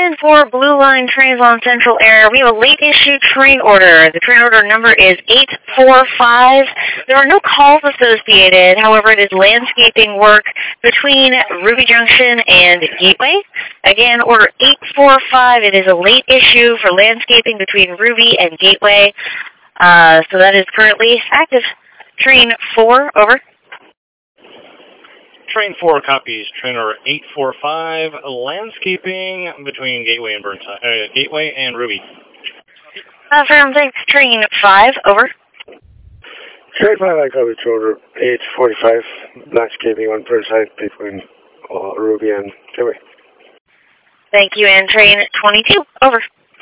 in for Blue Line Trains on Central Air. We have a late issue train order. The train order number is 845. There are no calls associated. However, it is landscaping work between Ruby Junction and Gateway. Again, order 845. It is a late issue for landscaping between Ruby and Gateway. So that is currently active. Train 4, over. Train 4 copies. Train order 845, landscaping between Gateway and Burnside, Gateway and Ruby. From thanks, Train 5, over. Train 5, I copy order 845, landscaping on Burnside between Ruby and Gateway. Thank you, and Train 22, over.